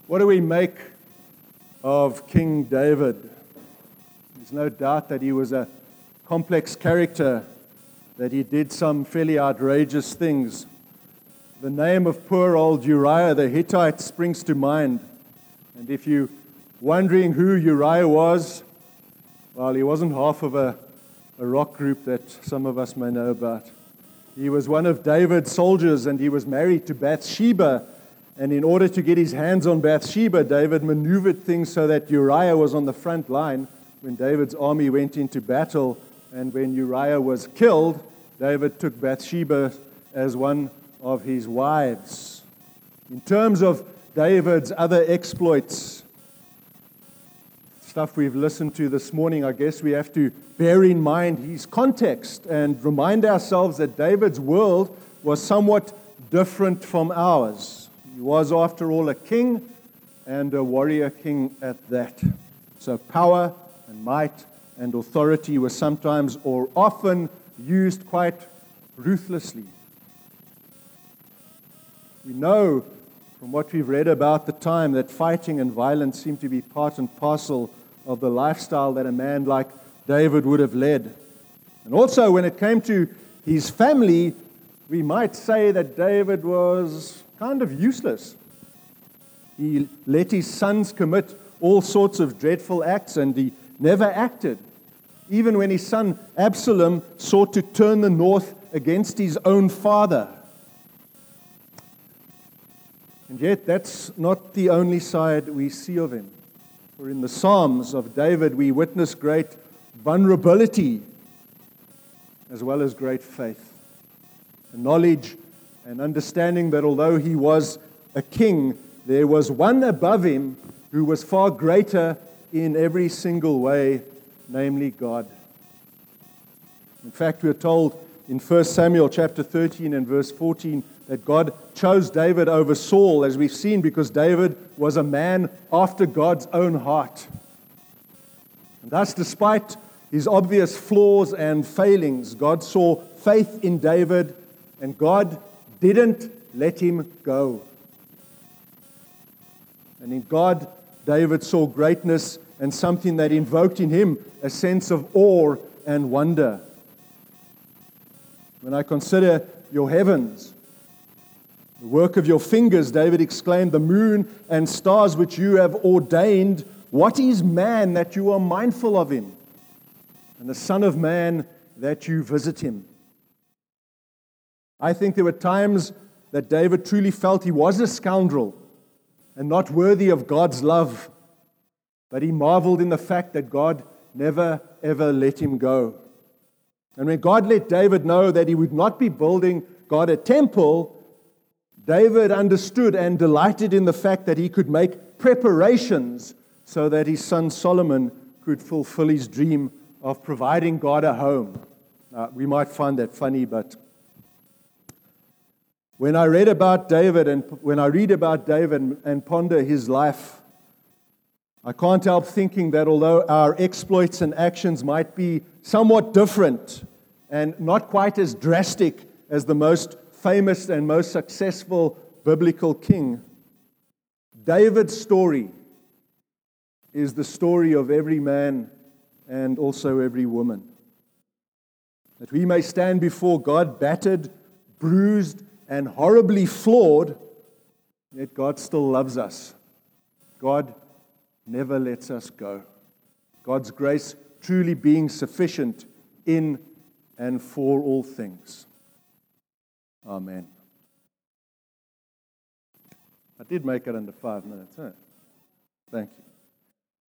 What do we make of King David? There's no doubt that he was a complex character, that he did some fairly outrageous things. The name of poor old Uriah the Hittite springs to mind. And if you're wondering who Uriah was, well, he wasn't half of a rock group that some of us may know about. He was one of David's soldiers, and he was married to Bathsheba. And in order to get his hands on Bathsheba, David maneuvered things so that Uriah was on the front line when David's army went into battle. And when Uriah was killed, David took Bathsheba as one of his wives. In terms of David's other exploits, stuff we've listened to this morning, I guess we have to bear in mind his context and remind ourselves that David's world was somewhat different from ours. He was, after all, a king and a warrior king at that. So power and might and authority were sometimes or often used quite ruthlessly. We know from what we've read about the time that fighting and violence seemed to be part and parcel of the lifestyle that a man like David would have led. And also, when it came to his family, we might say that David was kind of useless. He let his sons commit all sorts of dreadful acts, and he never acted. Even when his son Absalom sought to turn the north against his own father. And yet, that's not the only side we see of him. For in the Psalms of David, we witness great vulnerability as well as great faith. The knowledge and understanding that although he was a king, there was one above him who was far greater in every single way, namely God. In fact, we're told in 1 Samuel chapter 13 and verse 14 that God chose David over Saul, as we've seen, because David was a man after God's own heart. And thus, despite his obvious flaws and failings, God saw faith in David, and God didn't let him go. And in God, David saw greatness and something that invoked in him a sense of awe and wonder. When I consider your heavens, the work of your fingers, David exclaimed, the moon and stars which you have ordained, what is man that you are mindful of him? And the Son of Man that you visit him. I think there were times that David truly felt he was a scoundrel and not worthy of God's love. But he marveled in the fact that God never, ever let him go. And when God let David know that he would not be building God a temple, David understood and delighted in the fact that he could make preparations so that his son Solomon could fulfill his dream of providing God a home. We might find that funny, but when I read about David and ponder his life, I can't help thinking that although our exploits and actions might be somewhat different and not quite as drastic as the most famous and most successful biblical king, David's story is the story of every man and also every woman. That we may stand before God battered, bruised, and horribly flawed, yet God still loves us. God never lets us go. God's grace truly being sufficient in and for all things. Amen. I did make it under 5 minutes, huh? Thank you.